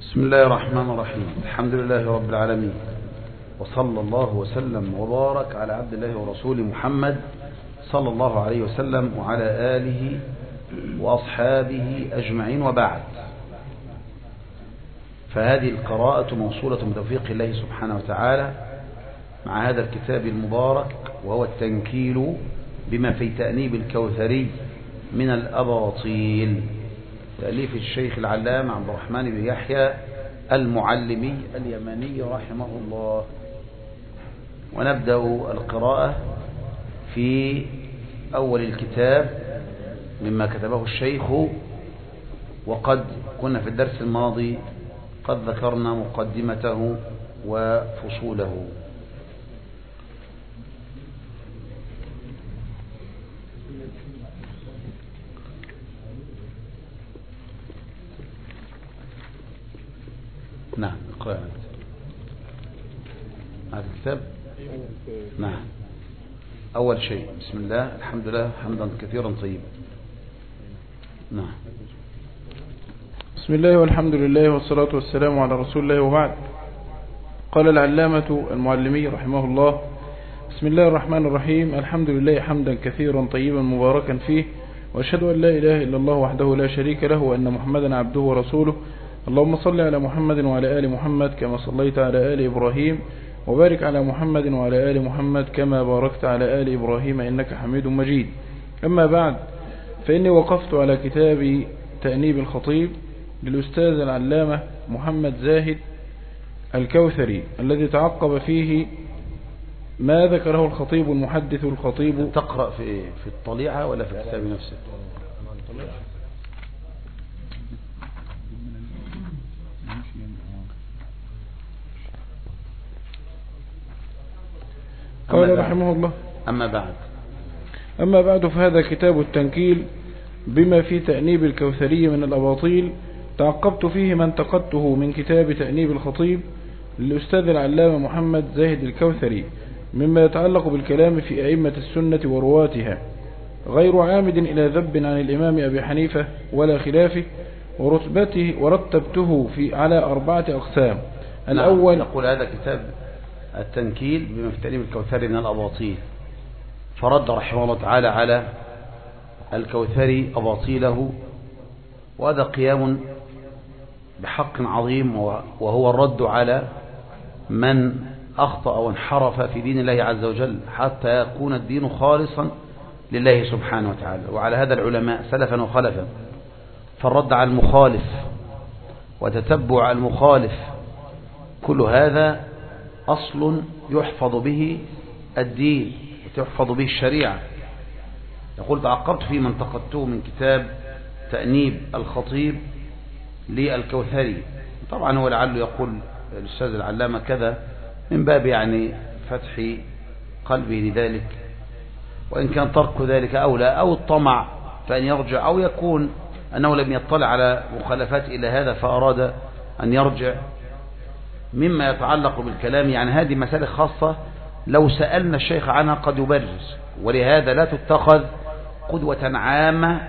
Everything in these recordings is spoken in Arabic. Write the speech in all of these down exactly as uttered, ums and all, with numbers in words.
بسم الله الرحمن الرحيم. الحمد لله رب العالمين، وصلى الله وسلم وبارك على عبد الله ورسوله محمد صلى الله عليه وسلم وعلى آله وأصحابه أجمعين، وبعد. فهذه القراءة موصولة بتوفيق الله سبحانه وتعالى مع هذا الكتاب المبارك، وهو التنكيل بما في تأنيب الكوثري من الأباطيل، تأليف الشيخ العلامة عبد الرحمن بن يحيى المعلمي اليمني رحمه الله. ونبدأ القراءة في أول الكتاب مما كتبه الشيخ، وقد كنا في الدرس الماضي قد ذكرنا مقدمته وفصوله. نعم، اقرأ هذا الكتاب. نعم. أول شيء بسم الله الحمد لله حمدا كثيرا طيبا. نعم. بسم الله والحمد لله والصلاة والسلام على رسول الله، وبعد. قال العلامة المعلمي رحمه الله: بسم الله الرحمن الرحيم. الحمد لله حمدا كثيرا طيبا مباركا فيه، وأشهد أن لا إله إلا الله وحده لا شريك له، وأن محمدا عبده ورسوله. اللهم صل على محمد وعلى آل محمد كما صليت على آل إبراهيم، وبارك على محمد وعلى آل محمد كما باركت على آل إبراهيم إنك حميد مجيد. أما بعد، فإني وقفت على كتاب تأنيب الخطيب للأستاذ العلامة محمد زاهد الكوثري، الذي تعقب فيه ما ذكره الخطيب المحدث الخطيب. تقرأ في في الطليعة ولا في الكتاب نفسه؟ قال رحمه الله: أما بعد أما بعد فهذا كتاب التنكيل بما في تأنيب الكوثري من الأباطيل، تعقبت فيه ما انتقدته من كتاب تأنيب الخطيب للأستاذ العلامة محمد زاهد الكوثري مما يتعلق بالكلام في أئمة السنة ورواتها، غير عامد إلى ذب عن الإمام أبي حنيفة ولا خلافه، ورتبته ورتبته في على أربعة أقسام. الأول نقول هذا كتاب التنكيل بما في تأنيب الكوثري من الأباطيل، فرد رحمه الله تعالى على الكوثري أباطيله، وهذا قيام بحق عظيم، وهو الرد على من أخطأ وانحرف في دين الله عز وجل حتى يكون الدين خالصا لله سبحانه وتعالى. وعلى هذا العلماء سلفا وخلفا، فالرد على المخالف وتتبع المخالف كل هذا أصل يحفظ به الدين وتحفظ به الشريعة. يقول: تعقبت في من انتقدته من كتاب تأنيب الخطيب للكوثري. طبعا هو لعله يقول الأستاذ العلامة كذا من باب يعني فتح قلبه لذلك، وإن كان ترك ذلك أولى، أو الطمع فأن يرجع، أو يكون أنه لم يطلع على مخالفات إلى هذا فأراد أن يرجع مما يتعلق بالكلام. يعني هذه مسألة خاصة لو سألنا الشيخ عنها قد يبرر، ولهذا لا تتخذ قدوة عامة،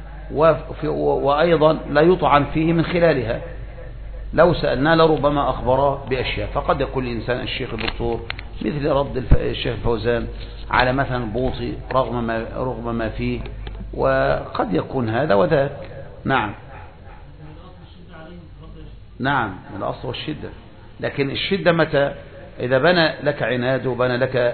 وأيضا لا يطعن فيه من خلالها. لو سألنا لربما أخبر بأشياء، فقد يقول الإنسان الشيخ الدكتور مثل رد الشيخ الفوزان على مثلا البوطي رغم ما, رغم ما فيه، وقد يكون هذا وذاك. نعم نعم الأصل والشدة، لكن الشدة متى؟ إذا بنى لك عناد وبنى لك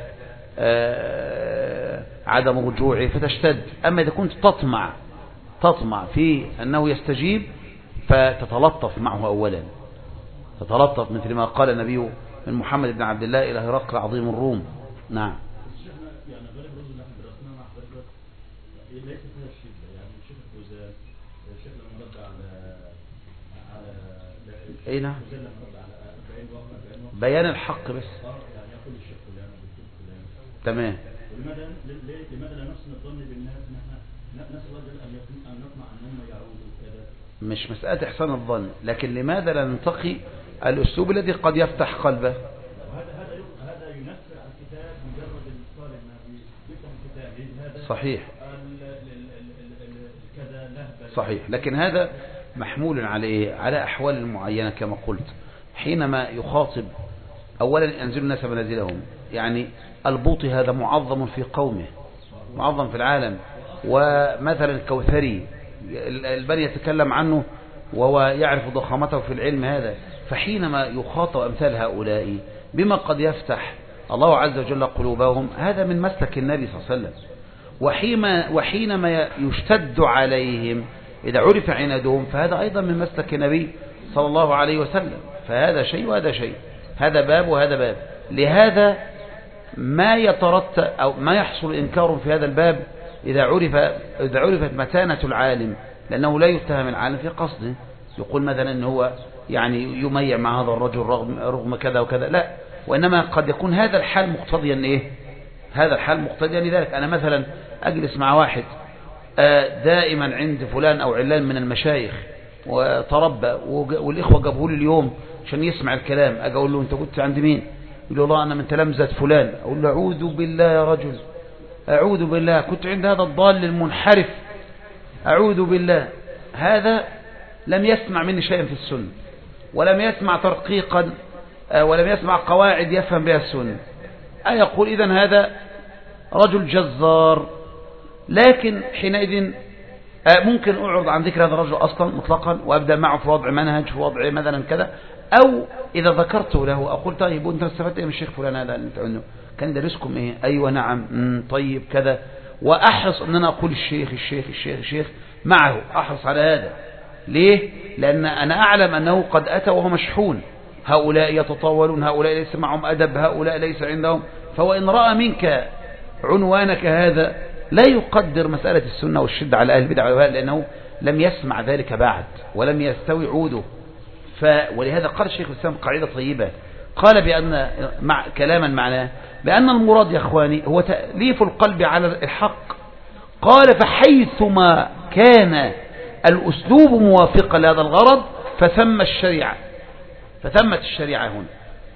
عدم رجوعه فتشتد. أما إذا كنت تطمع تطمع في أنه يستجيب فتتلطف معه أولا، تتلطف مثل ما قال النبي من محمد بن عبد الله إلى هرقل عظيم الروم. نعم. أي نعم، بيان الحق بس. تمام. لماذا لماذا لا نحسن الظن بالناس نحن نسأل الله أن نطمع أنهم يعودوا كذا؟ مش مسألة إحسان الظن، لكن لماذا لا ننتقي الأسلوب الذي قد يفتح قلبه؟ هذا هذا هذا ينفر على الكتاب مجرد الطالب ما بيفهم الكتاب. هذا صحيح كذا لهبة. صحيح، لكن هذا محمول على إيه؟ على أحوال معينة كما قلت. حينما يخاطب أولا ينزل الناس منازلهم، يعني البوطي هذا معظم في قومه، معظم في العالم. ومثلا الكوثري البني يتكلم عنه وهو يعرف ضخامته في العلم هذا. فحينما يخاطب أمثال هؤلاء بما قد يفتح الله عز وجل قلوبهم، هذا من مسلك النبي صلى الله عليه وسلم. وحينما, وحينما يشتد عليهم إذا عرف عنادهم، فهذا أيضا من مسلك النبي صلى الله عليه وسلم. فهذا شيء وهذا شيء، هذا باب وهذا باب. لهذا ما يترتب أو ما يحصل إنكار في هذا الباب إذا عرف إذا عرفت متانة العالم، لأنه لا يتهم العالم في قصده. يقول مثلا أنه هو يعني يميع مع هذا الرجل رغم, رغم كذا وكذا، لا، وإنما قد يكون هذا الحال مقتضيا إيه؟ هذا الحال مقتضيا لذلك. أنا مثلا أجلس مع واحد دائما عند فلان أو علان من المشايخ وتربى، والإخوة جابوه لي اليوم عشان يسمع الكلام، أجي أقول له أنت كنت عند مين؟ يقول والله أنا من تلامذة فلان. أقول له أعوذ بالله يا رجل، أعوذ بالله، كنت عند هذا الضال المنحرف، أعوذ بالله. هذا لم يسمع مني شيئا في السنة، ولم يسمع ترقيقا، ولم يسمع قواعد يفهم بها السنة. أيقول إذن هذا رجل جزار. لكن حينئذ ممكن أعرض عن ذكر هذا الرجل أصلا مطلقا، وأبدأ معه في وضع منهج، في وضع مثلا كذا. أو إذا ذكرته له أقول طيب وأنت استفدت إيه من الشيخ فلان هذا اللي أنت عنده؟ كان درسكم إيه؟ أيوة نعم، طيب كذا. وأحرص أن أنا أقول الشيخ الشيخ الشيخ الشيخ معه، أحرص على هذا. ليه؟ لأن أنا أعلم أنه قد أتى وهو مشحون. هؤلاء يتطاولون، هؤلاء ليس معهم أدب، هؤلاء ليس عندهم. فوإن رأى منك عنوانك هذا لا يقدر مسألة السنة والشدة على أهل البدع، لأنه لم يسمع ذلك بعد ولم يستوي عوده. ف... ولهذا قال الشيخ الإسلام قاعدة طيبة، قال بأن مع كلاما معناه بأن المراد يا أخواني هو تأليف القلب على الحق. قال فحيثما كان الأسلوب موافقا لهذا الغرض فثم الشريعة، فثمت الشريعة هنا.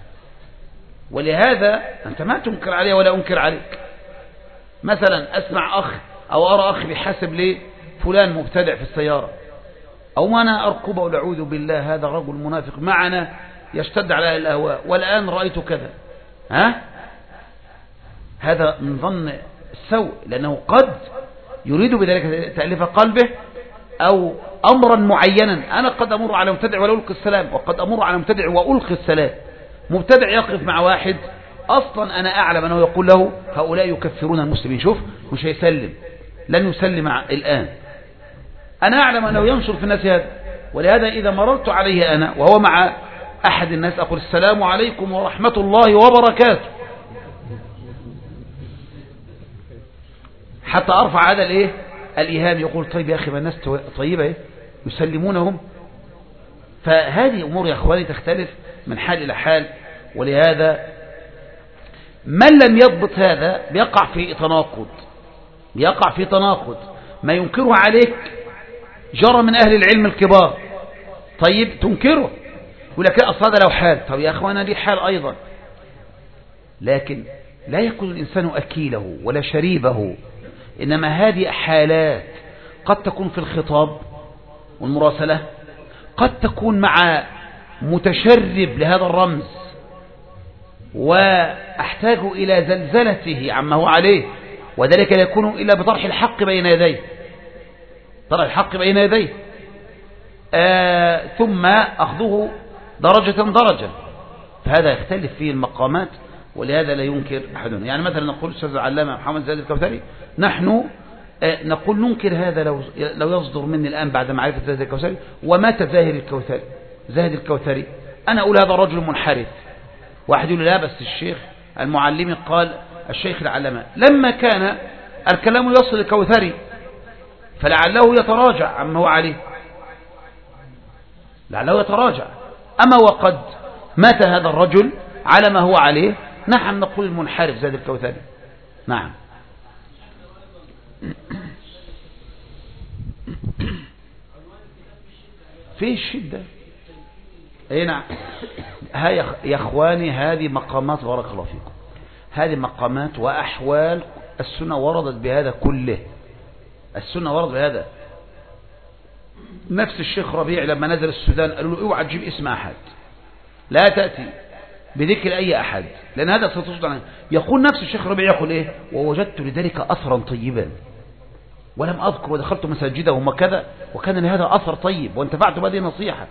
ولهذا أنت ما تنكر عليه ولا أنكر عليك. مثلا أسمع أخ أو أرى أخ بحسب لي فلان مبتدع في السيارة، أو ما أنا أركب أو أعوذ بالله هذا رجل منافق معنا يشتد على الأهواء والآن رأيت كذا، ها؟ هذا من ظن السوء، لأنه قد يريد بذلك تأليف قلبه أو أمرا معينا. أنا قد أمر على مبتدع ولا ألقي السلام، وقد أمر على مبتدع وألقي السلام. مبتدع يقف مع واحد أصلا أنا أعلم أنه يقول له هؤلاء يكفرون المسلمين، شوف مش هيسلم، لن يسلم الآن. أنا أعلم أنه ينشر في الناس هذا. ولهذا إذا مررت عليه أنا وهو مع أحد الناس أقول السلام عليكم ورحمة الله وبركاته، حتى أرفع هذا الإيه الإيهام. يقول طيب يا أخي ما الناس طيبة إيه؟ يسلمونهم. فهذه أمور يا أخواني تختلف من حال إلى حال. ولهذا من لم يضبط هذا بيقع في تناقض، بيقع في تناقض. ما ينكره عليك جرى من أهل العلم الكبار، طيب تنكره يقول لك أصلا هذا لو حال. طب يا أخوانا دي حال أيضا، لكن لا يكون الإنسان أكيله ولا شريبه، إنما هذه حالات قد تكون في الخطاب والمراسلة، قد تكون مع متشرب لهذا الرمز وأحتاج إلى زلزلته عما هو عليه، وذلك لا يكون إلا بطرح الحق بين يديه، طرح الحق بين يديه آه ثم أخذه درجة درجة. فهذا يختلف فيه المقامات، ولهذا لا ينكر أحدنا. يعني مثلا نقول أستاذ العلامة محمد زاهد الكوثري، نحن آه نقول ننكر هذا لو لو يصدر مني الآن بعد معرفة زاهد الكوثري ومات زاهد الكوثري زاهد الكوثري أنا أقول هذا رجل منحرف. واحد يقول لا بس الشيخ المعلمي قال الشيخ العلامة لما كان الكلام يصل الكوثري فلعله يتراجع عما هو عليه، لعله يتراجع. أما وقد مات هذا الرجل على ما هو عليه، نحن نقول المنحرف زاد الكوثري. نعم. في الشدة اي نعم. هاي يا اخواني هذه مقامات، بارك الله فيكم، هذه مقامات وأحوال السنة وردت بهذا كله. السنة وردت بهذا، نفس الشيخ ربيع لما نزل السودان قالوا له اوعى تجيب اسم أحد، لا تأتي بذكر أي أحد لأن هذا ستصد عنه. يقول نفس الشيخ ربيع يقول إيه؟ ووجدت لذلك أثرا طيبا ولم أذكر ودخلت مساجدهم وكذا وكان لهذا أثر طيب وانتفعت بهذه النصيحة.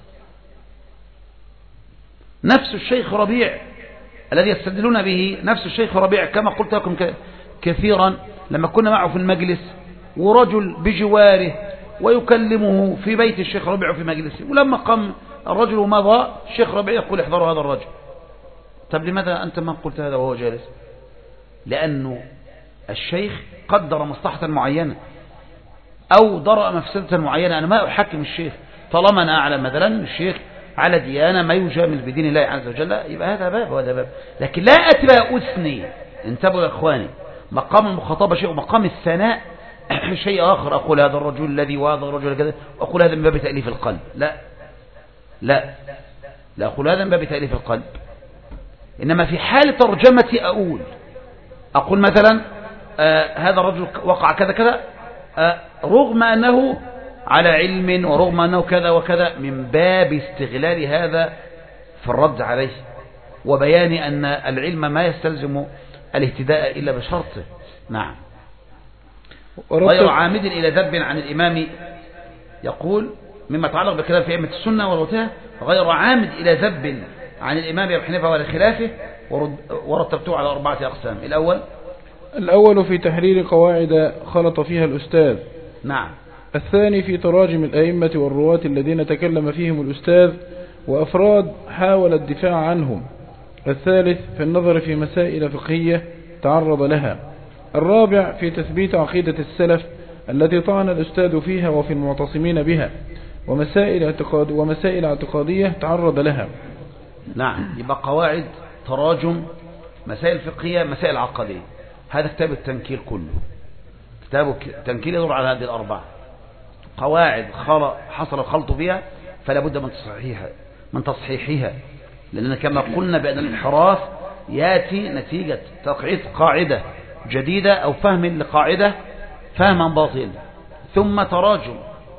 نفس الشيخ ربيع الذي يستدلون به نفس الشيخ ربيع كما قلت لكم كثيرا لما كنا معه في المجلس ورجل بجواره ويكلمه في بيت الشيخ ربيع في مجلسه، ولما قام الرجل ومضى الشيخ ربيع يقول احذروا هذا الرجل. طب لماذا أنت ما قلت هذا وهو جالس؟ لأنه الشيخ قدر مصلحة معينة أو درأ مفسدة معينة. أنا ما أحكم الشيخ طالما أنا أعلم مثلا الشيخ على ديانة ما يجامل بدين الله عز وجل يبقى هذا باب وهذا باب، لكن لا أتبع أثني. انتبهوا يا إخواني، مقام المخاطبة شيء ومقام الثناء شيء آخر. أقول هذا الرجل الذي وهذا الرجل كذا أقول هذا من باب تأليف القلب. لا لا لا أقول هذا من باب تأليف القلب. إنما في حال ترجمتي أقول أقول مثلا آه هذا الرجل وقع كذا كذا آه رغم أنه على علم ورغم أنه كذا وكذا من باب استغلال هذا في الرد عليه وبيان أن العلم ما يستلزم الاهتداء إلا بشرطه. نعم. غير عامد إلى ذب عن الإمام يقول مما يتعلق بكلام في أئمة السنة والوتاه غير عامد إلى ذب عن الإمام أبي حنيفة ولا خلافه ورتبته على أربعة أقسام. الأول الأول في تحرير قواعد خلط فيها الأستاذ. نعم. الثاني في تراجم الأئمة والرواة الذين تكلم فيهم الأستاذ وأفراد حاول الدفاع عنهم. الثالث في النظر في مسائل فقهية تعرض لها. الرابع في تثبيت عقيدة السلف التي طعن الأستاذ فيها وفي المعتصمين بها ومسائل اعتقاد ومسائل اعتقادية تعرض لها. نعم. يبقى قواعد تراجم مسائل فقهية مسائل عقدية. هذا كتاب التنكيل كله. كتاب التنكيل يدور على هذه الأربعة قواعد حصل الخلط فيها فلا بد من تصحيحها من تصحيحها لأننا كما قلنا بأن الانحراف يأتي نتيجة تقعيد قاعدة جديدة أو فهم لقاعدة فهما باطلا ثم تراجم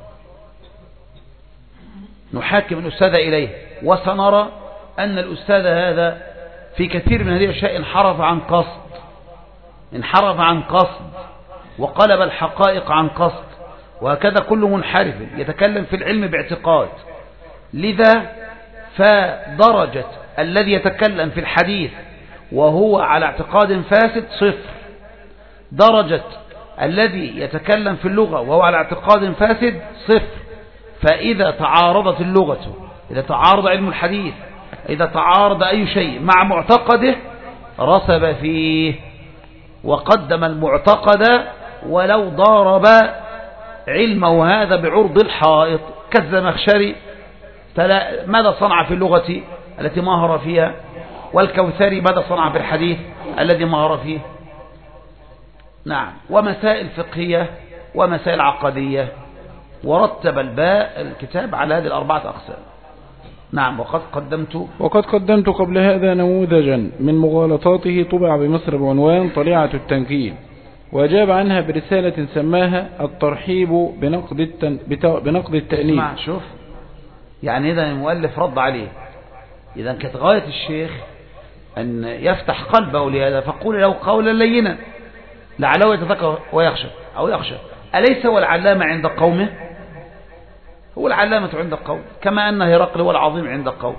نحاكم الأستاذ إليه وسنرى أن الأستاذ هذا في كثير من هذه الأشياء انحرف عن قصد انحرف عن قصد وقلب الحقائق عن قصد وهكذا كل منحرف يتكلم في العلم باعتقاد. لذا فدرجة الذي يتكلم في الحديث وهو على اعتقاد فاسد صفر، درجة الذي يتكلم في اللغة وهو على اعتقاد فاسد صفر. فإذا تعارضت اللغة إذا تعارض علم الحديث إذا تعارض أي شيء مع معتقده رسب فيه وقدم المعتقد ولو ضارب علمه هذا بعرض الحائط كالزمخشري ماذا صنع في اللغة التي ماهر فيها والكوثري ماذا صنع في الحديث الذي ماهر فيه. نعم. ومسائل فقهية ومسائل عقدية ورتب الباء الكتاب على هذه الأربعة أقسام. نعم. وقد قدمت وقد قدمت قبل هذا نموذجا من مغالطاته طبع بمصر بعنوان طليعة التنكيل وأجاب عنها برسالة سماها الترحيب بنقد التن... بنقد التأنيب. اسمع شوف يعني إذا المؤلف رد عليه إذا كانت غاية الشيخ أن يفتح قلبه لهذا فقول له قولا لينا لعله يتذكر ويخشى أو يخشى. أليس هو العلامة عند قومه؟ هو العلامة عند قوم كما أن هرقل هو العظيم عند قوم.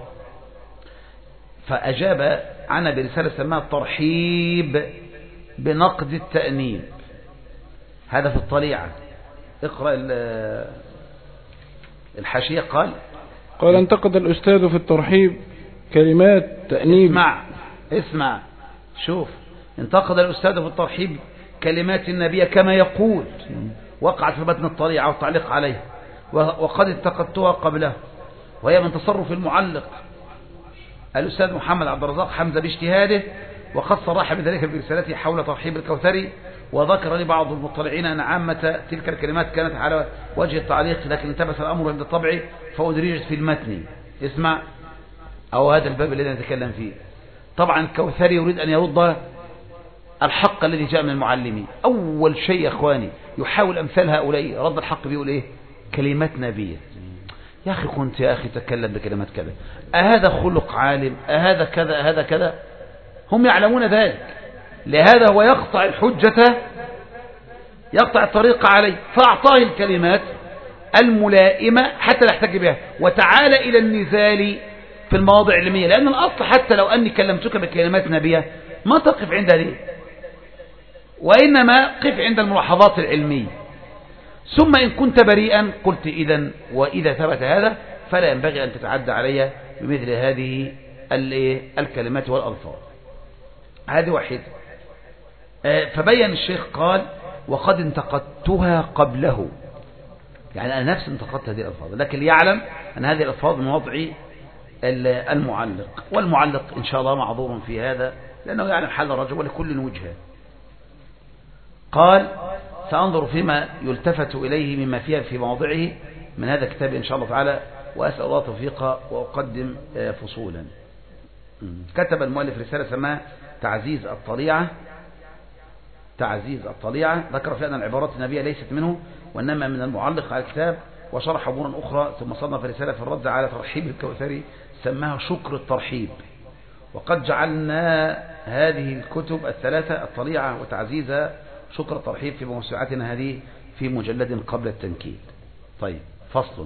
فأجاب عنها برسالة سماها الترحيب بنقد التأنيب. هذا في الطليعة. اقرأ الحاشية. قال قال انتقد الأستاذ في الترحيب كلمات تأنيب. اسمع اسمع شوف انتقد الأستاذ في الترحيب كلمات النبي كما يقول وقعت في متن الطليعة والتعليق عليه وقد انتقدتها قبله وهي من تصرف المعلق الأستاذ محمد عبد الرزاق حمزة باجتهاده وقد صرح بذلك برسالته حول ترحيب الكوثري وذكر لبعض المطلعين أن عامة تلك الكلمات كانت على وجه التعليق لكن انتبس الأمر عند الطبع فأدرجت في المتن. اسمع أو هذا الباب الذي نتكلم فيه. طبعا الكوثري يريد أن يرد الحق الذي جاء من المعلمين. أول شيء يا أخواني يحاول أمثال هؤلاء رد الحق بيقول إيه كلمات نبيه. يا أخي كنت يا أخي تكلم بكلمات كذا، أهذا خلق عالم، أهذا كذا، أهذا كذا. هم يعلمون ذلك، لهذا هو يقطع الحجة، يقطع الطريق عليه، فأعطاه الكلمات الملائمة حتى لا يحتج بها، وتعالى إلى النزال في المواضع العلمية، لأن الأصل حتى لو أني كلمتك بكلمات نبيه ما تقف عند هذه، وإنما قف عند الملاحظات العلمية. ثم إن كنت بريئا قلت إذن، وإذا ثبت هذا فلا ينبغي أن تتعدى علي بمثل هذه الكلمات والألفاظ. هذه واحدة. فبين الشيخ قال وقد انتقدتها قبله، يعني أنا نفسي انتقدت هذه الألفاظ، لكن يعلم أن هذه الألفاظ من وضع المعلق، والمعلق إن شاء الله معذور في هذا لأنه يعلم حال الرجل ولكل وجهه. قال سأنظر فيما يلتفت إليه مما فيها في موضعه من هذا الكتاب إن شاء الله تعالى، وأسأل الله توفيقا وأقدم فصولا. كتب المؤلف رسالة سماها تعزيز الطليعة، تعزيز الطليعة، ذكر فيها أن العبارات النبية ليست منه وإنما من المعلق على الكتاب، وشرح أمورا أخرى، ثم صنف رسالة في الرد على ترحيب الكوثري سماها شكر الترحيب. وقد جعلنا هذه الكتب الثلاثة الطليعة وتعزيز شكر الترحيب في موسوعتنا هذه في مجلد قبل التنكيل. طيب فصل.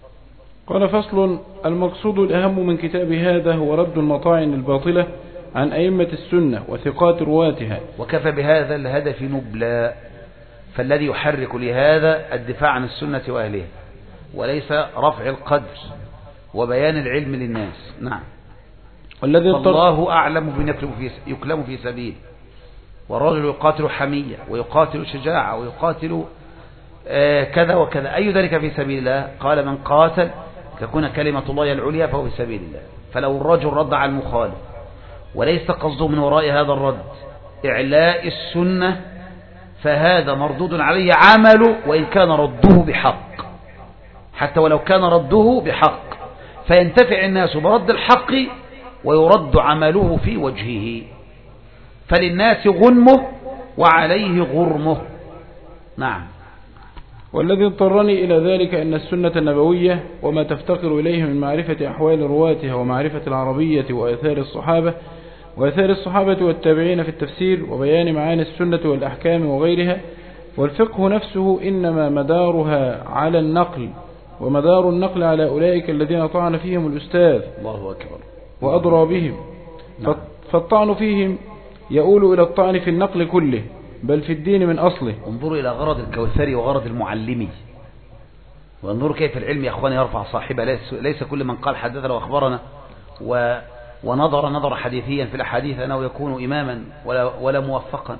قال فصل. المقصود الأهم من كتاب هذا هو رد المطاعن الباطلة عن أئمة السنة وثقات رواتها، وكفى بهذا الهدف نبلا، فالذي يحرك لهذا الدفاع عن السنة وأهلها وليس رفع القدر وبيان العلم للناس. نعم. والذي الله أعلم بمن يكلم في سبيل، والرجل يقاتل حمية ويقاتل شجاعة ويقاتل آه كذا وكذا، أي ذلك في سبيل الله؟ قال من قاتل تكون كلمة الله العليا فهو في سبيل الله. فلو الرجل رد على المخالف وليس قصده من وراء هذا الرد إعلاء السنة فهذا مردود عليه عمله وإن كان رده بحق، حتى ولو كان رده بحق، فينتفع الناس برد الحق ويرد عمله في وجهه، فللناس غنمه وعليه غرمه. نعم. والذي اضطرني إلى ذلك أن السنة النبوية وما تفتقر إليه من معرفة أحوال رواتها ومعرفة العربية وآثار الصحابة وآثار الصحابة والتابعين في التفسير وبيان معاني السنة والأحكام وغيرها، والفقه نفسه إنما مدارها على النقل، ومدار النقل على أولئك الذين طعن فيهم الأستاذ الله أكبر وأدرى بهم. نعم. فالطعن فيهم يؤول إلى الطعن في النقل كله بل في الدين من أصله. انظروا إلى غرض الكوثري وغرض المعلمي، وانظروا كيف العلم يا أخواني يرفع صاحبه، ليس كل من قال حدثنا وأخبرنا و ونظر نظر حديثيا في الأحاديث أنه يكون إماما ولا, ولا موفقا.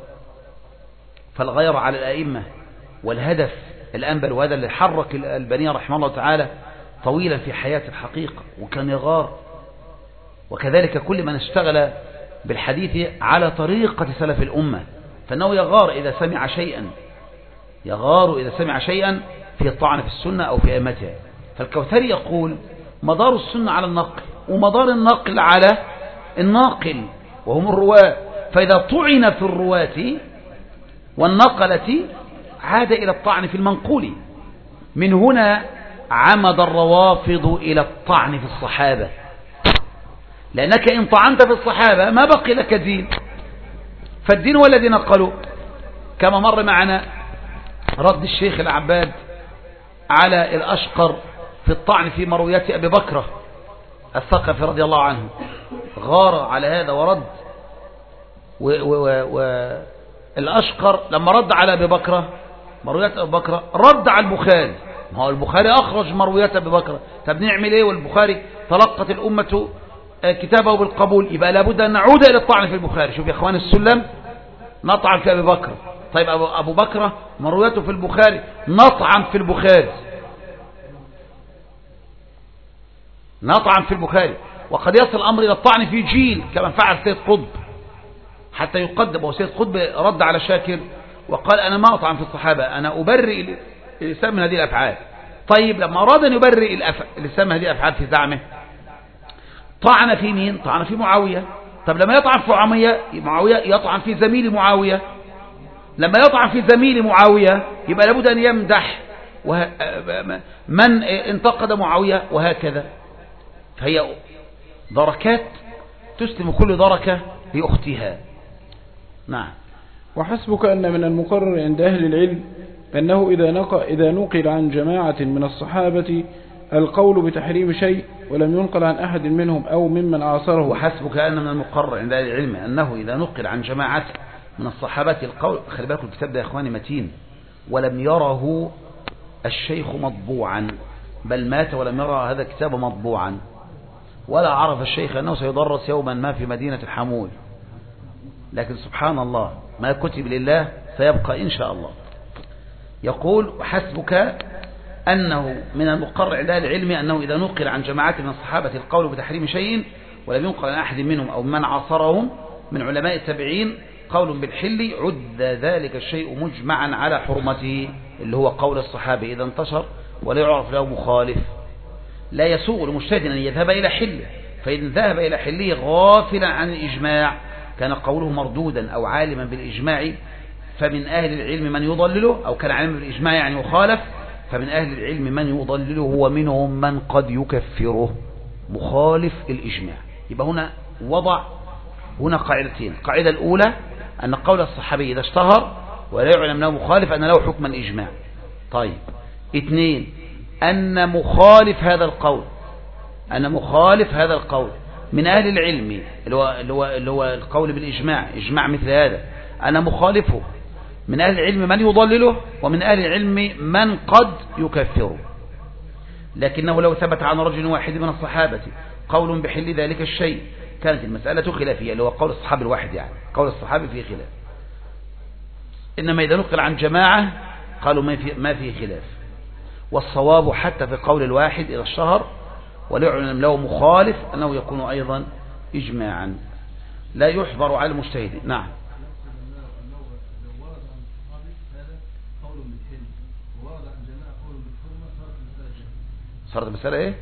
فالغير على الأئمة والهدف الأنبل، وهذا اللي حرك البنية رحمه الله تعالى طويلا في حياة الحقيقة وكان يغار. وكذلك كل من اشتغل بالحديث على طريقة سلف الأمة فإنه يغار إذا سمع شيئا، يغار إذا سمع شيئا في الطعن في السنة أو في أئمتها. فالكوثري يقول مدار السنة على النقل، ومدار النقل على الناقل وهم الرواة، فإذا طعن في الرواة والنقلة عاد إلى الطعن في المنقول. من هنا عمد الروافض إلى الطعن في الصحابة، لأنك إن طعنت في الصحابة ما بقي لك دين، فالدين هو الذي نقلوا. كما مر معنا رد الشيخ العباد على الأشقر في الطعن في مرويات أبي بكر الثقفي رضي الله عنه، غار على هذا ورد. والأشقر لما رد على أبي بكر مرويات أبي بكر رد على البخاري، ما هو البخاري أخرج مرويات أبي بكر، طب نعمل إيه والبخاري تلقت الأمة كتابه بالقبول؟ يبقى لابد أن نعود إلى الطعن في البخاري. شوف يا إخوان السلم، نطعن في أبي بكر، طيب أبو بكر مروياته في البخاري، نطعن في البخاري، نطعن في البخاري. وقد يصل الأمر إلى الطعن في جيل كما فعل سيد قطب، حتى يقدم. وسيد قطب رد على شاكر وقال أنا ما أطعن في الصحابة، أنا أبرئ الإسلام من هذه الأفعال. طيب لما أراد أن يبرئ الإسلام من هذه الأفعال في زعمه طعن في مين؟ طعن في معاوية. طب لما يطعن في معاوية معاوية يطعن في زميل معاوية، لما يطعن في زميل معاوية يبقى لابد أن يمدح وه... من انتقد معاوية وهكذا. فهي دركات تسلم كل دركة لأختها. نعم. وحسبك أن من المقرر عند أهل العلم أنه إذا نقل, إذا نقل عن جماعة من الصحابة القول بتحريم شيء ولم ينقل عن أحد منهم أو ممن عاصره. وحسبك أن من المقرر عند أهل العلم أنه إذا نقل عن جماعة من الصحابة القول، خلي بالكم الكتاب ده يا إخواني متين، ولم يره الشيخ مطبوعا، بل مات ولم يرى هذا الكتاب مطبوعا، ولا عرف الشيخ أنه سيدرس يوما ما في مدينة الحمول، لكن سبحان الله ما كتب لله سيبقى إن شاء الله. يقول حسبك أنه من المقرر عند أهل العلم أنه إذا نقل عن جماعة من الصحابة القول بتحريم شيء ولم ينقل عن أحد منهم أو من عاصرهم من علماء التابعين قول بالحل عد ذلك الشيء مجمعا على حرمته، اللي هو قول الصحابي إذا انتشر ولا يعرف له مخالف لا يسوغ لمجتهد أن يذهب إلى حله، فإن ذهب إلى حله غافلا عن الإجماع كان قوله مردودا أو عالما بالإجماع، فمن أهل العلم من يضلله، أو كان عالما بالإجماع يعني يخالف، فمن أهل العلم من يضلله ومنهم من قد يكفره مخالف الإجماع. يبقى هنا وضع هنا قاعدتين، القاعدة الأولى أن قول الصحابي إذا اشتهر ولا يعلم له مخالف أن له حكم الإجماع. طيب اثنين أن مخالف هذا القول أن مخالف هذا القول من أهل العلم اللي هو, اللي هو, اللي هو القول بالإجماع، إجماع مثل هذا، أنا مخالفه من أهل العلم من يضلله ومن أهل العلم من قد يكفره. لكنه لو ثبت عن رجل واحد من الصحابة قول بحل ذلك الشيء كانت المسألة خلافية، اللي هو قول الصحابي الواحد، يعني قول الصحابي فيه خلاف. إنما إذا نقل عن جماعة قالوا ما في ما فيه خلاف، والصواب حتى في قول الواحد إذا اشتهر ولا يعلم له مخالف أنه يكون أيضا إجماعا لا يحضر على المجتهد. نعم. صارت المسألة إيه؟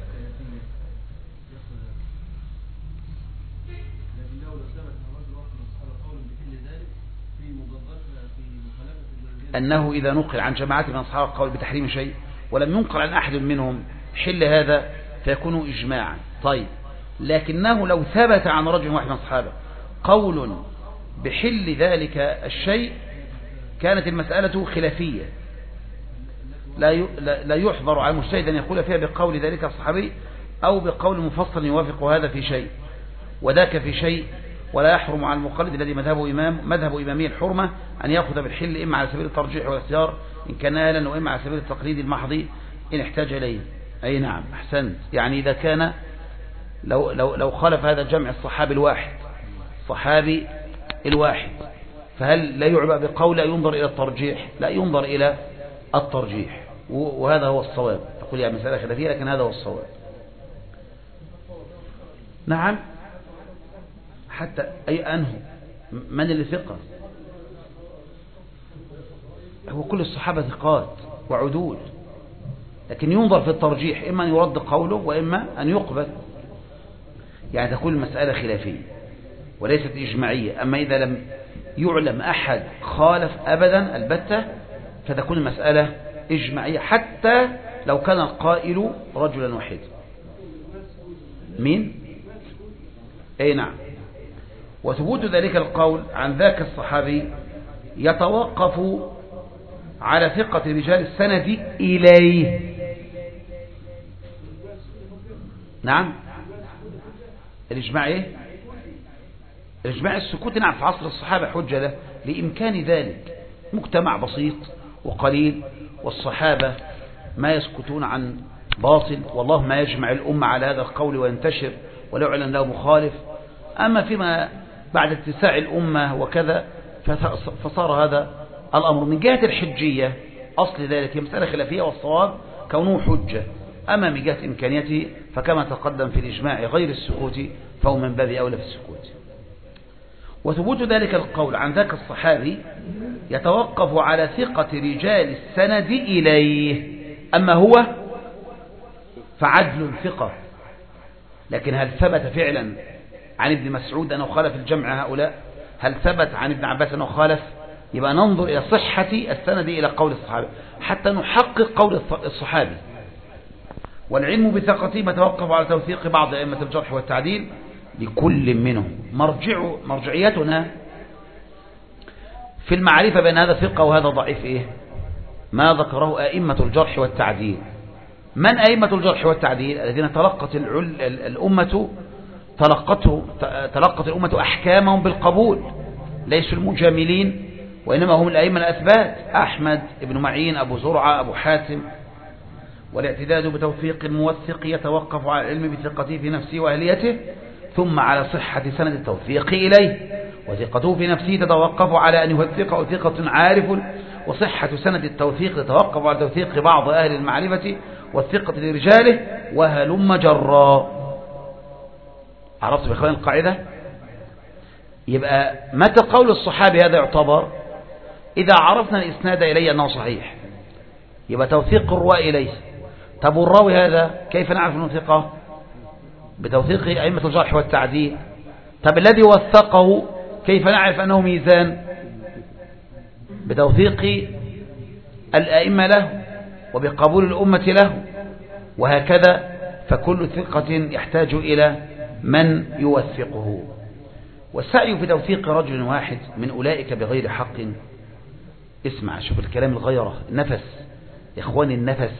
أنه إذا نقل عن جماعة من أصحاب القول بتحريم شيء ولم ينقل عن أحد منهم حل هذا فيكون إجماعا. طيب لكنه لو ثبت عن رجل واحد من الصحابة قول بحل ذلك الشيء كانت المسألة خلافية، لا لا يحضر على المجتهد أن يقول فيها بقول ذلك الصحابي أو بقول مفصل يوافق هذا في شيء وذاك في شيء، ولا يحرم على المقلد الذي مذهبه إمام مذهب إمامي الحرمة أن يأخذ بالحل إما على سبيل الترجيح والاختيار إن كان آلا، وإما على سبيل التقليد المحضي إن احتاج إليه. أي نعم أحسنت. يعني إذا كان لو, لو, لو خالف هذا الجمع الصحابي الواحد صحابي الواحد فهل لا يعبأ بقول ينظر إلى الترجيح؟ لا ينظر إلى الترجيح، وهذا هو الصواب. تقول يا مسألة خلافية لكن هذا هو الصواب. نعم. حتى أي أنه من اللي ثقة؟ هو كل الصحابة ثقات وعدول، لكن ينظر في الترجيح إما أن يرد قوله وإما أن يقبل. يعني تكون المسألة خلافية وليست إجماعية. أما إذا لم يعلم أحد خالف أبدا البتة فتكون المسألة إجماعية حتى لو كان القائل رجلا واحدا. مين؟ أي نعم. وثبوت ذلك القول عن ذاك الصحابي يتوقف على ثقة رجال السند إليه. نعم. الإجماع إيه؟ الإجماع السكوت. نعم في عصر الصحابة حجة له لإمكان ذلك، مجتمع بسيط وقليل والصحابة ما يسكتون عن باطل، والله ما يجمع الأمة على هذا القول وينتشر ولا يعلن له مخالف. أما فيما بعد اتساع الأمة وكذا فصار هذا الأمر. من جهة الحجية أصل ذلك هي مسألة خلافية، والصواب كونه حجة. أما من جهة إمكانيته فكما تقدم في الإجماع غير السكوت فهو من باب أولى في السكوت. وثبوت ذلك القول عن ذاك الصحابي يتوقف على ثقة رجال السند إليه. أما هو فعدل ثقة، لكن هل ثبت فعلا عن ابن مسعود أنه خالف الجمع هؤلاء؟ هل ثبت عن ابن عباس أنه خالف؟ يبقى ننظر إلى صحة السند إلى قول الصحابي حتى نحقق قول الصحابي. والعلم بثقته يتوقف على توثيق بعض أئمة الجرح والتعديل لكل منهم. مرجع مرجعيتنا في المعرفة بأن هذا ثقة وهذا ضعيف إيه؟ ما ذكره أئمة الجرح والتعديل. من أئمة الجرح والتعديل؟ الذين تلقت الأمة تلقته تلقت الأمة أحكامهم بالقبول، ليسوا المجاملين وإنما هم الأئمة الأثبات، أحمد بن معين، أبو زرعة، أبو حاتم. والاعتداد بتوثيق الموثق يتوقف على العلم بثقته في نفسه وأهليته ثم على صحة سند التوثيق إليه، وثقته في نفسه تتوقف على أن يوثقه ثقة عارف، وصحة سند التوثيق تتوقف على توثيق بعض أهل المعرفة والثقة لرجاله وهلم جرا. عرفت بإخوان القاعدة؟ يبقى متى قول الصحابي هذا يعتبر؟ إذا عرفنا الإسناد إليه أنه صحيح، يبقى توثيق الرواء إليه. طب والراوي هذا كيف نعرف أنه ثقة؟ بتوثيق أئمة الجرح والتعديل. طب الذي وثقه كيف نعرف أنه ميزان؟ بتوثيق الأئمة له وبقبول الأمة له، وهكذا. فكل ثقة يحتاج إلى من يوثقه. والسعي في توثيق رجل واحد من أولئك بغير حق، اسمع شوف الكلام الغيرة، النفس يا إخواني، النفس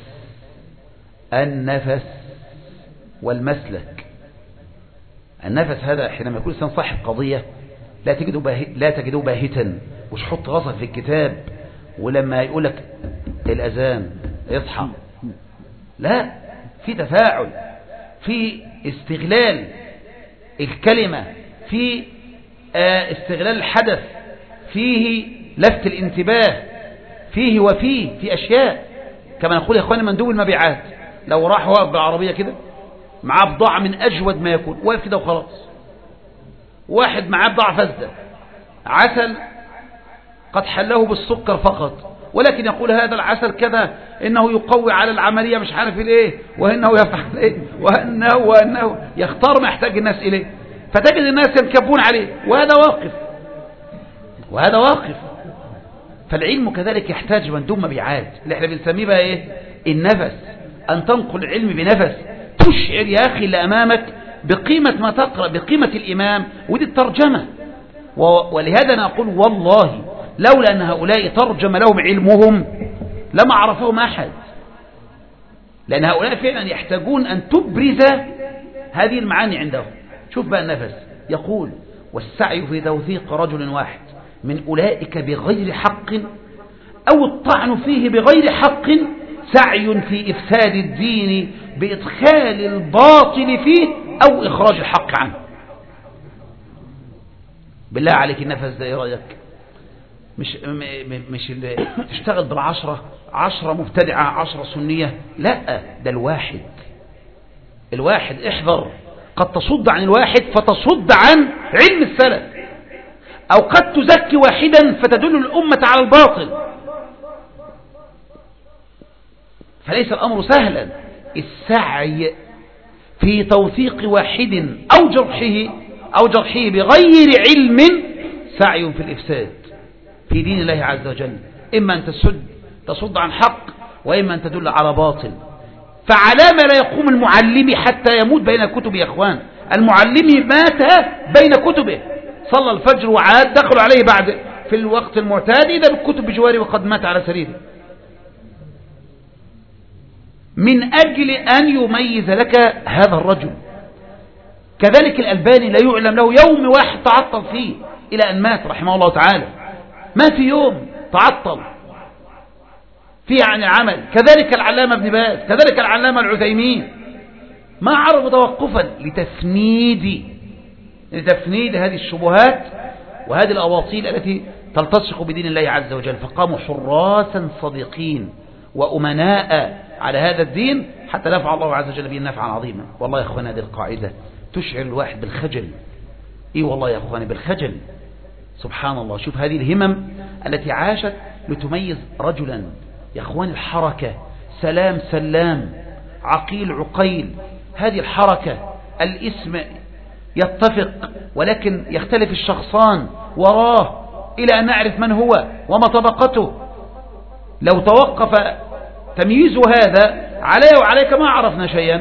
النفس والمسلك. النفس هذا حينما يكون الإنسان صاحب قضية لا تجده باهي لا تجده باهتا وش حط راسك في الكتاب ولما يقولك الأذان يصحى، لا، في تفاعل، في استغلال الكلمة، في استغلال الحدث، فيه لفت الانتباه، فيه وفيه في أشياء. كما نقول يا إخواني مندوب المبيعات لو راح واقف بالعربية كده معاه بضاعة من أجود ما يكون، واقف كده وخلاص. واحد معاه بضاعة فاسدة، عسل قد حله بالسكر فقط، ولكن يقول هذا العسل كذا إنه يقوي على العملية مش عارف الايه، وإنه يفعل ايه، وإنه وإنه يختار ما يحتاج الناس إليه، فتجد الناس ينكبون عليه، وهذا واقف وهذا واقف. فالعلم كذلك يحتاج مندوب مبيعات اللي احنا بنسميه بقى ايه؟ النفس. أن تنقل العلم بنفس، تشعر يا أخي اللي أمامك بقيمة ما تقرأ، بقيمة الإمام، ودي الترجمة. ولهذا نقول والله لولا أن هؤلاء ترجم لهم علمهم لما عرفهم أحد، لأن هؤلاء فعلا يحتاجون أن تبرز هذه المعاني عندهم. شوف بقى النفس، يقول والسعي في توثيق رجل واحد من أولئك بغير حق أو الطعن فيه بغير حق سعي في إفساد الدين بإدخال الباطل فيه أو إخراج الحق عنه. بالله عليك النفس ده ايه رأيك؟ مش مش اللي تشتغل بالعشرة، عشرة مبتدعة، عشرة سنية، لا، ده الواحد. الواحد احذر، قد تصد عن الواحد فتصد عن علم السلف، أو قد تزكي واحدا فتدل الأمة على الباطل. فليس الأمر سهلا. السعي في توثيق واحد أو جرحه أو جرحه بغير علم سعي في الإفساد في دين الله عز وجل، إما أن تسد تصد عن حق، وإما أن تدل على باطل. فعلى ما لا يقوم المعلم حتى يموت بين الكتب يا أخوان. المعلم مات بين كتبه، صلى الفجر وعاد، دخلوا عليه بعد في الوقت المعتاد إذا بالكتب بجواره وقد مات على سريره، من أجل أن يميز لك هذا الرجل. كذلك الألباني لا يعلم له يوم واحد تعطل فيه إلى أن مات رحمه الله تعالى، ما في يوم تعطل فيه عن العمل. كذلك العلامة ابن باز، كذلك العلامة العثيمين، ما عرفوا توقفا لتفنيد لتفنيد هذه الشبهات وهذه الأباطيل التي تلتصق بدين الله عز وجل. فقاموا حراسا صديقين وأمناء على هذا الدين حتى نفع الله عز وجل به نفعا عظيما. والله يا أخواني هذه القاعدة تشعر الواحد بالخجل. إيه والله يا أخواني بالخجل. سبحان الله. شوف هذه الهمم التي عاشت لتميز رجلا يا أخواني، الحركة سلام سلام، عقيل عقيل، هذه الحركة الاسم يتفق ولكن يختلف الشخصان وراه، إلى أن نعرف من هو وما طبقته. لو توقف تمييز هذا علي وعليك ما عرفنا شيئا.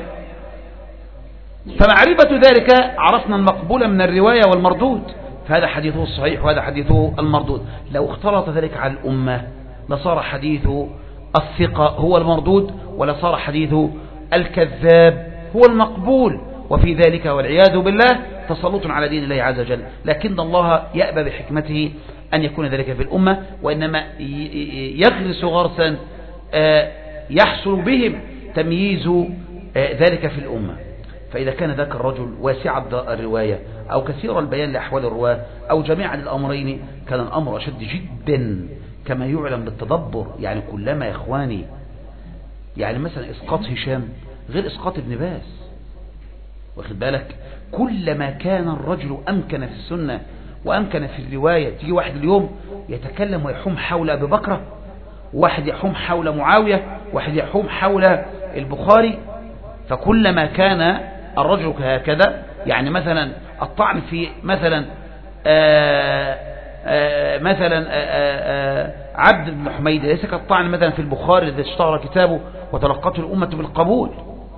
فمعرفة ذلك عرفنا المقبول من الرواية والمردود، فهذا حديثه الصحيح وهذا حديثه المردود. لو اختلط ذلك على الأمة لصار حديث الثقة هو المردود، ولصار حديث الكذاب هو المقبول، وفي ذلك والعياذ بالله تسلط على دين الله عز وجل. لكن الله يأبى بحكمته أن يكون ذلك في الأمة، وإنما يغرس غرسا يحصل بهم تمييز ذلك في الأمة. فإذا كان ذاك الرجل واسع الرواية أو كثير البيان لأحوال الرواة أو جميعا الأمرين، كان الأمر أشد جدا كما يعلم بالتدبر. يعني كلما يا إخواني، يعني مثلا إسقاط هشام غير إسقاط ابن باز، واخد بالك؟ كلما كان الرجل أمكن في السنة وأمكن في الرواية. تيجي واحد اليوم يتكلم ويحوم حول أبي بكر، واحد يحوم حول معاوية، واحد يحوم حول البخاري. فكلما كان الرجل هكذا، يعني مثلا الطعن في مثلا آآ آآ مثلا آآ عبد بن حميد ليس كالطعن مثلا في البخاري الذي اشتهر كتابه وتلقته الأمة بالقبول.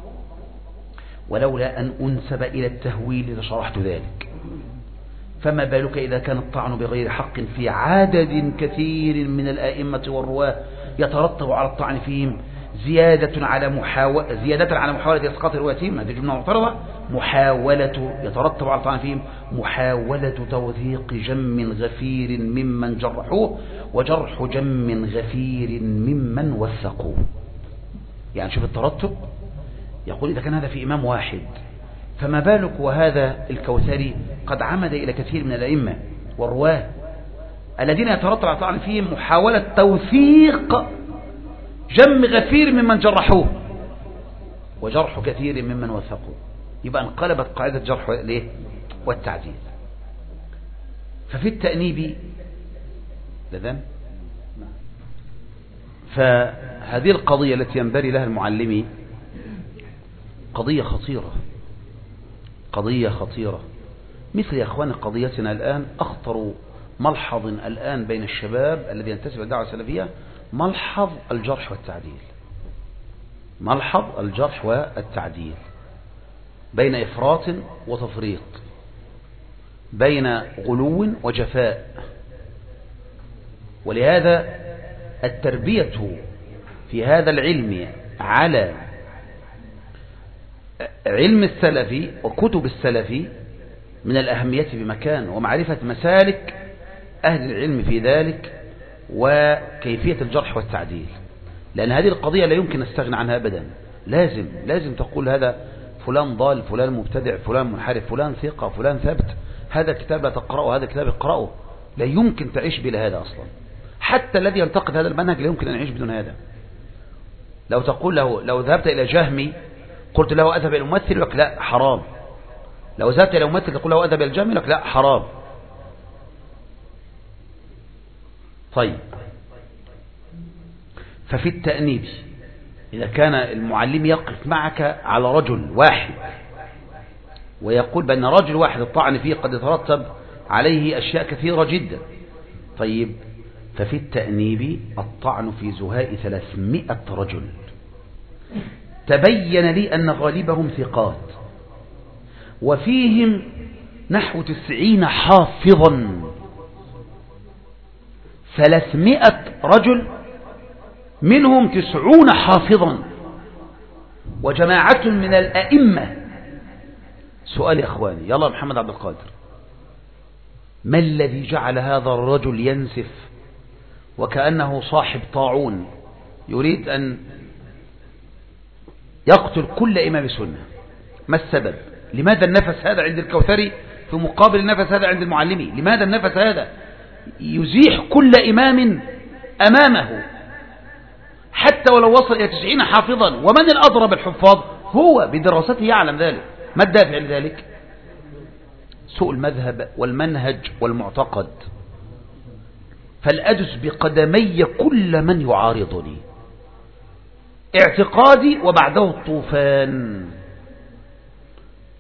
ولولا أن أنسب إلى التهويل لشرحت ذلك. فما بالك إذا كان الطعن بغير حق في عدد كثير من الآئمة والرواة يترتب على الطعن فيهم زيادة على محاولة زيادة على محاولة إسقاط روايتهم. هذه جملة معترضة. محاولة يترتب على الطعن فيهم محاولة توثيق جم غفير ممن جرحوه وجرح جم غفير ممن وثقوه. يعني شوف الترتب. يقول إذا كان هذا في إمام واحد فما بالك وهذا الكوثري قد عمد إلى كثير من الأئمة والرواه الذين يترتب على الطعن فيهم محاولة توثيق جم غفير ممن جرحوه وجرح كثير ممن وثقوه. يبقى انقلبت قاعدة جرح ليه والتعديل. ففي التأنيب لذن فهذه القضية التي ينبري لها المعلمي قضية خطيرة، قضية خطيرة. مثل يا أخوان قضيتنا الآن أخطر ملحظ الآن بين الشباب الذي ينتسب الدعوة السلفية ملحظ الجرح والتعديل. ملحظ الجرح والتعديل بين إفراط وتفريط، بين غلو وجفاء. ولهذا التربية في هذا العلم على علم السلفي وكتب السلفي من الأهمية بمكان، ومعرفة مسالك أهل العلم في ذلك وكيفية الجرح والتعديل. لأن هذه القضية لا يمكن نستغنى عنها أبدا. لازم لازم تقول هذا فلان ضال، فلان مبتدع، فلان منحرف، فلان ثقة، فلان ثبت. هذا الكتاب لا تقرأه، هذا الكتاب اقرأه. لا يمكن تعيش بلا هذا أصلا. حتى الذي ينتقد هذا المنهج لا يمكن أن يعيش بدون هذا. لو تقول له لو ذهبت إلى جهمي قلت له أذهب إلى الممثل، لك لا حرام. لو ذهبت إلى الممثل تقول له أذهب إلى الجهمي، لك لا حرام. طيب، ففي التأنيب إذا كان المعلم يقف معك على رجل واحد ويقول بأن رجل واحد الطعن فيه قد يترتب عليه أشياء كثيرة جدا. طيب، ففي التأنيب الطعن في زهاء ثلاثمائة رجل تبين لي أن غالبهم ثقات وفيهم نحو تسعين حافظا. ثلاثمائة رجل منهم تسعون حافظا وجماعة من الأئمة. سؤال يا إخواني، يلا محمد عبد القادر، ما الذي جعل هذا الرجل ينسف وكأنه صاحب طاعون يريد أن يقتل كل إمام سنة؟ ما السبب؟ لماذا النفس هذا عند الكوثري في مقابل النفس هذا عند المعلمي؟ لماذا النفس هذا يزيح كل إمام أمامه حتى ولو وصل إلى تسعين حافظا؟ ومن الأضرب الحفاظ؟ هو بدراسته يعلم ذلك. ما الدافع لذلك؟ سوء المذهب والمنهج والمعتقد. فالأدس بقدمي كل من يعارضني، اعتقادي وبعده الطوفان.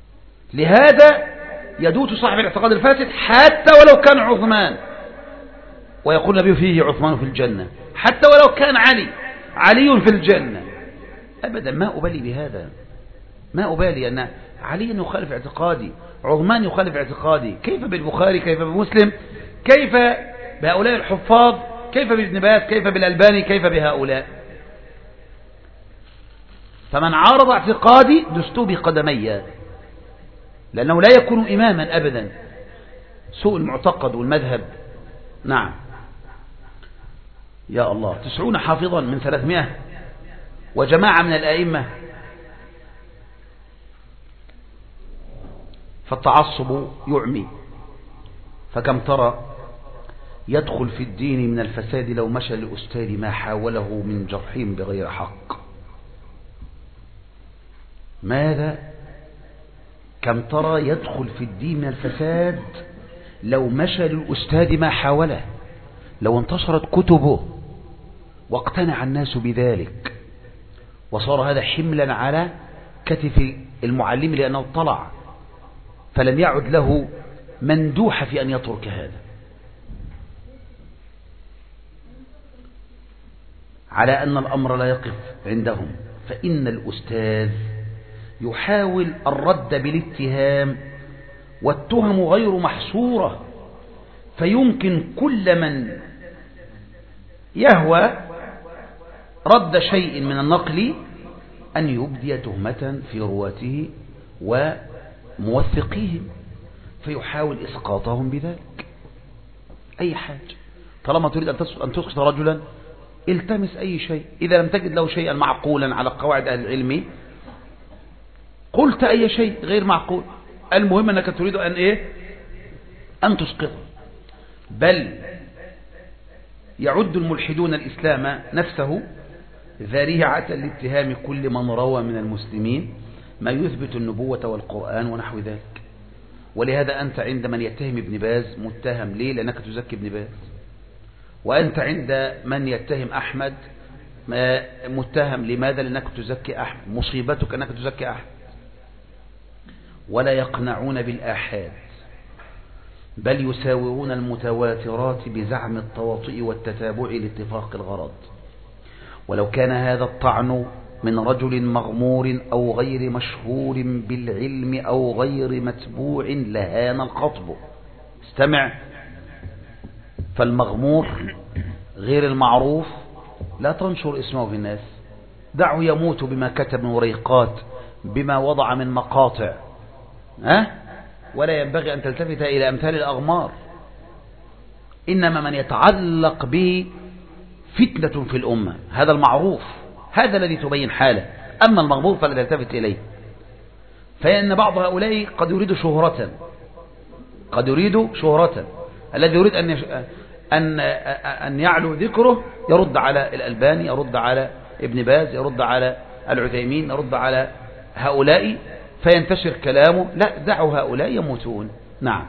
لهذا يدوت صاحب الاعتقاد الفاسد حتى ولو كان عثمان، ويقول النبي فيه عثمان في الجنة، حتى ولو كان علي علي في الجنة، أبدا ما أبالي بهذا، ما أبالي أن علي يخالف اعتقادي، عثمان يخالف اعتقادي، كيف بالبخاري، كيف بمسلم، كيف بهؤلاء الحفاظ، كيف بابن باز، كيف بالألباني، كيف بهؤلاء؟ فمن عارض اعتقادي دست بقدمي، لأنه لا يكون إماما أبدا، سوء المعتقد والمذهب. نعم يا الله، تسعون حافظا من ثلاثمائة وجماعة من الأئمة، فالتعصب يعمي. فكم ترى يدخل في الدين من الفساد لو مشى للأستاذ ما حاوله من جرحهم بغير حق. ماذا؟ كم ترى يدخل في الدين من الفساد لو مشى للأستاذ ما حاوله، لو انتشرت كتبه واقتنع الناس بذلك، وصار هذا حملا على كتف المعلم لأنه طلع، فلم يعد له مندوح في أن يترك هذا، على أن الأمر لا يقف عندهم. فإن الأستاذ يحاول الرد بالاتهام، والتهم غير محصورة، فيمكن كل من يهوى رد شيء من النقل أن يبدي تهمة في رواته وموثقيهم، فيحاول إسقاطهم بذلك. أي حاجة، طالما تريد أن تسقط رجلا التمس أي شيء، إذا لم تجد له شيئا معقولا على قواعد أهل العلم قلت أي شيء غير معقول، المهم أنك تريد أن إيه؟ أن تسقطه. بل يعد الملحدون الإسلام نفسه ذريعة لاتهام كل من روى من المسلمين ما يثبت النبوة والقرآن ونحو ذلك. ولهذا أنت عند من يتهم ابن باز متهم، ليه؟ لأنك تزكي ابن باز. وأنت عند من يتهم أحمد متهم، لماذا؟ لأنك تزكي أحمد، مصيبتك أنك تزكي أحمد. ولا يقنعون بالآحاد، بل يساورون المتواترات بزعم التواطؤ والتتابع لاتفاق الغرض. ولو كان هذا الطعن من رجل مغمور أو غير مشهور بالعلم أو غير متبوع لهان الخطب. استمع، فالمغمور غير المعروف لا تنشر اسمه في الناس، دعه يموت بما كتب من وريقات، بما وضع من مقاطع، ها؟ ولا ينبغي أن تلتفت إلى أمثال الأغمار، إنما من يتعلق به فتنة في الأمة، هذا المعروف، هذا الذي تبين حاله. أما المغمور فلا تلتفت إليه، فإن بعض هؤلاء قد يريد شهرة، قد يريد شهرة، الذي يريد أن يش... أن أن يعلو ذكره يرد على الألباني، يرد على ابن باز، يرد على العثيمين، يرد على هؤلاء، فينتشر كلامه. لا، دعوا هؤلاء يموتون. نعم.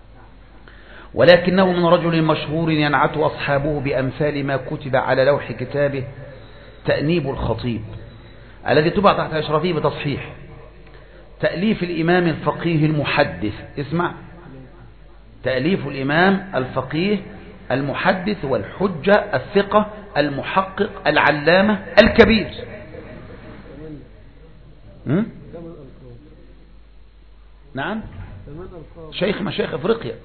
ولكنه من رجل مشهور ينعت أصحابه بأمثال ما كتب على لوح كتابه تأنيب الخطيب، الذي طبع تحت إشرافه بتصحيح، تأليف الإمام الفقيه المحدث. اسمع، تأليف الإمام الفقيه المحدث والحجة الثقة المحقق العلامة الكبير. م? نعم، شيخ مشايخ أفريقيا.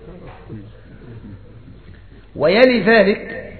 ويلي ذلك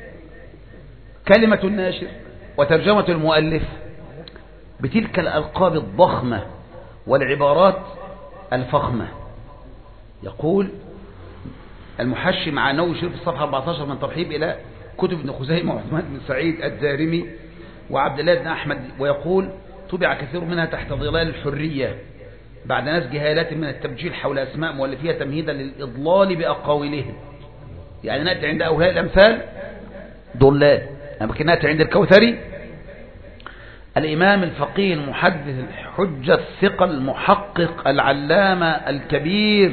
كلمة الناشر وترجمة المؤلف بتلك الألقاب الضخمة والعبارات الفخمة. يقول المحشي مع نووي شريف الصفحة أربعة عشر من ترحيب إلى كتب ابن خزيمة وعثمان بن سعيد الدارمي وعبد الله بن أحمد، ويقول طبع كثير منها تحت ظلال الحرية بعد نسج هالات من التبجيل حول أسماء مؤلفيها تمهيدا للإضلال بأقاويلهم. يعني نأتي عند أوهاء الأمثال ضلال، لكن نأتي عند الكوثري الإمام الفقيه المحدث الحجة الثقة المحقق العلامة الكبير،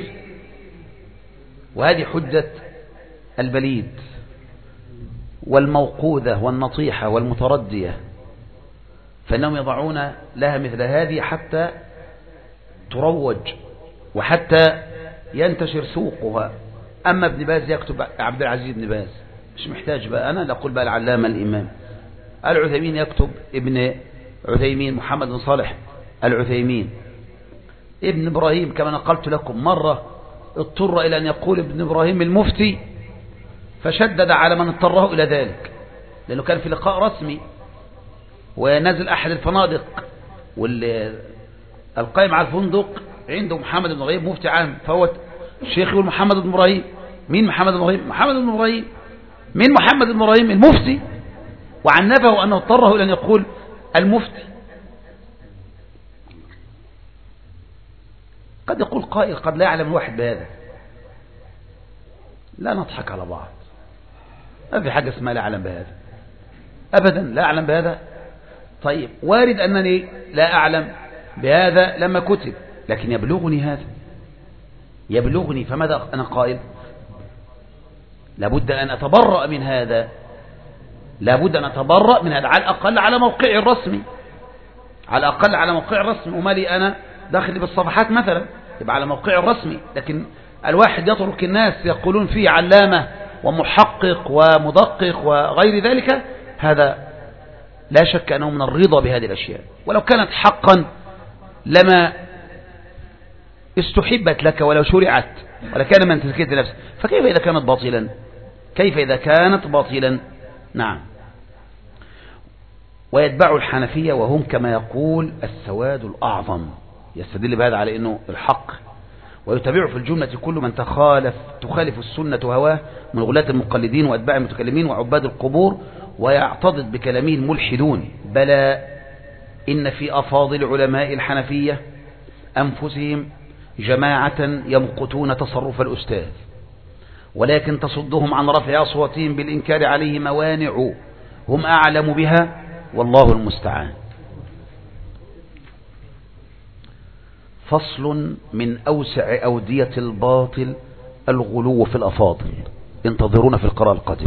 وهذه حجة البليد والموقوذة والنطيحة والمتردية، فإنهم يضعون لها مثل هذه حتى تروج وحتى ينتشر سوقها. أما ابن باز يكتب عبد العزيز بن باز، مش محتاج بقى أنا أقول بقى العلامة الإمام العثيمين يكتب ابن عثيمين محمد بن صالح العثيمين ابن إبراهيم كما نقلت لكم مرة اضطر إلى أن يقول ابن إبراهيم المفتي فشدد على من اضطره إلى ذلك لأنه كان في لقاء رسمي ونزل أحد الفنادق والقائم على الفندق عنده محمد بن إبراهيم مفتي عام فهو الشيخ يقول محمد بن إبراهيم. مين محمد بن إبراهيم؟ محمد بن إبراهيم. مين محمد بن إبراهيم؟ المفتي. وعنفه أنه اضطره إلى أن يقول المفتي. قد يقول قائل قد لا يعلم الواحد بهذا. لا نضحك على بعض، ما في حاجة اسمها لا أعلم بهذا أبدا، لا أعلم بهذا. طيب وارد أنني لا أعلم بهذا لما كتب، لكن يبلغني هذا، يبلغني، فماذا أنا قائل؟ لابد أن أتبرأ من هذا، لابد أن أتبرأ من هذا على الأقل على موقعي الرسمي، على الأقل على موقعي الرسمي. وما لي أنا داخل بالصفحات مثلا، يبقى على موقعي الرسمي. لكن الواحد يترك الناس يقولون فيه علامة ومحقق ومدقق وغير ذلك، هذا لا شك أنه من الرضا بهذه الأشياء. ولو كانت حقا لما استحبت لك ولو شرعت ولكان من تزكية نفسه، فكيف إذا كانت باطلا؟ كيف إذا كانت باطلا؟ نعم. ويتبع الحنفية وهم كما يقول السواد الأعظم، يستدل بهذا على أنه الحق. ويتبع في الجملة كل من تخالف تخالف السنة هواه من غلاة المقلدين وأتباع المتكلمين وعباد القبور، ويعتضد بكلامه الملحدون. بلى إن في أفاضل علماء الحنفية أنفسهم جماعة يمقتون تصرف الأستاذ، ولكن تصدهم عن رفع أصواتهم بالإنكار عليه موانع هم أعلم بها، والله المستعان. فصل من أوسع أودية الباطل الغلو في الأفاضل. انتظرونا في القراءة القادمة.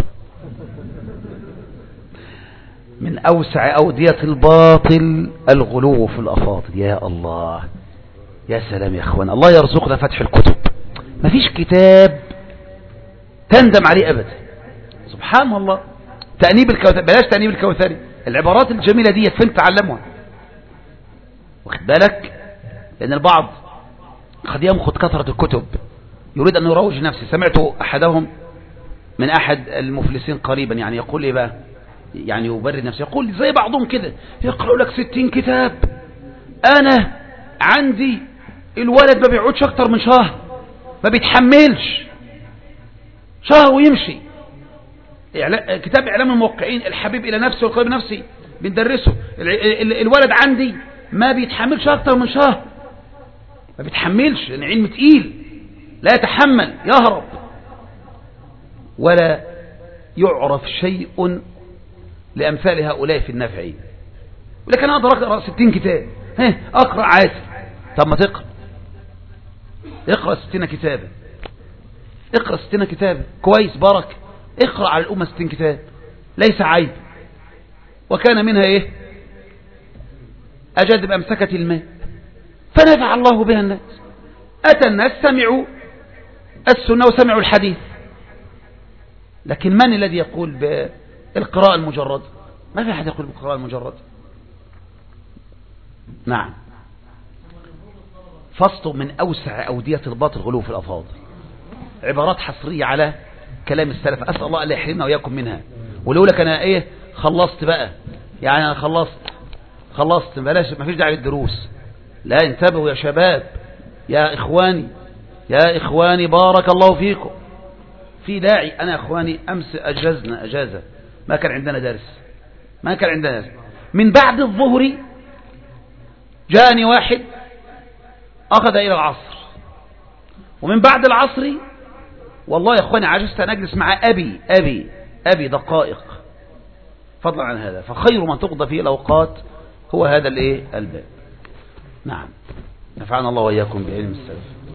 من أوسع أودية الباطل الغلو في الأفاضل. يا الله، يا سلام يا أخوان، الله يرزقنا فتح الكتب. ما فيش كتاب تندم عليه أبدا. سبحان الله. تأنيب الكوثري، بلاش تأنيب الكوثري، العبارات الجميلة دي فين تعلمها؟ واخد بالك؟ لأن البعض قد يمخض كثرة الكتب، يريد أن يروج نفسه. سمعت أحدهم من أحد المفلسين قريبا يعني يقول إيه بقى، يعني يبرر نفسه، يقول زي بعضهم كده يقرأوا لك ستين كتاب، أنا عندي الولد ما بيقعدش أكتر من شهر، ما بيتحملش، شهر ويمشي. كتاب إعلام الموقعين، الحبيب إلى نفسه والقريب نفسي بندرسه. الولد عندي ما بيتحملش أكتر من شهر، ما بيتحملش، لأن علم تقيل، لا يتحمل، يهرب. ولا يعرف شيء لأمثال هؤلاء في النفعين. ولكن أنا أقدر أقرأ ستين كتاب، ها أقرأ عادي. طب ما تقرأ، اقرأ ستين كتابا، اقرأ ستين كتابا كويس بارك، اقرأ على الأمة ستين كتاب، ليس عيب. وكان منها إيه؟ أجد بأمسكة الماء فنفع الله بها الناس. أتى الناس سمعوا السنة وسمعوا الحديث، لكن من الذي يقول بالقراءة المجرد؟ ما في أحد يقول بالقراءة المجرد. نعم. فصل من أوسع أودية الباطل غلو في الأفاضل. عبارات حصرية على كلام السلف، أسأل الله أن يحرمنا وإياكم منها. ولو لك أنا إيه خلصت بقى، يعني أنا خلصت خلصت بلاش، ما فيش داعي للدروس. لا، انتبهوا يا شباب، يا إخواني، يا إخواني بارك الله فيكم. في داعي. أنا إخواني أمس أجازنا أجازة، ما كان عندنا درس، ما كان عندنا درس. من بعد الظهر جاءني واحد أخذ إلى العصر، ومن بعد العصر والله يا إخواني عجزت أن أجلس مع أبي أبي أبي دقائق، فضلا عن هذا. فخير من تقضى فيه الأوقات هو هذا الإيه الباب. نعم. نفعنا الله وإياكم بعلم السلف.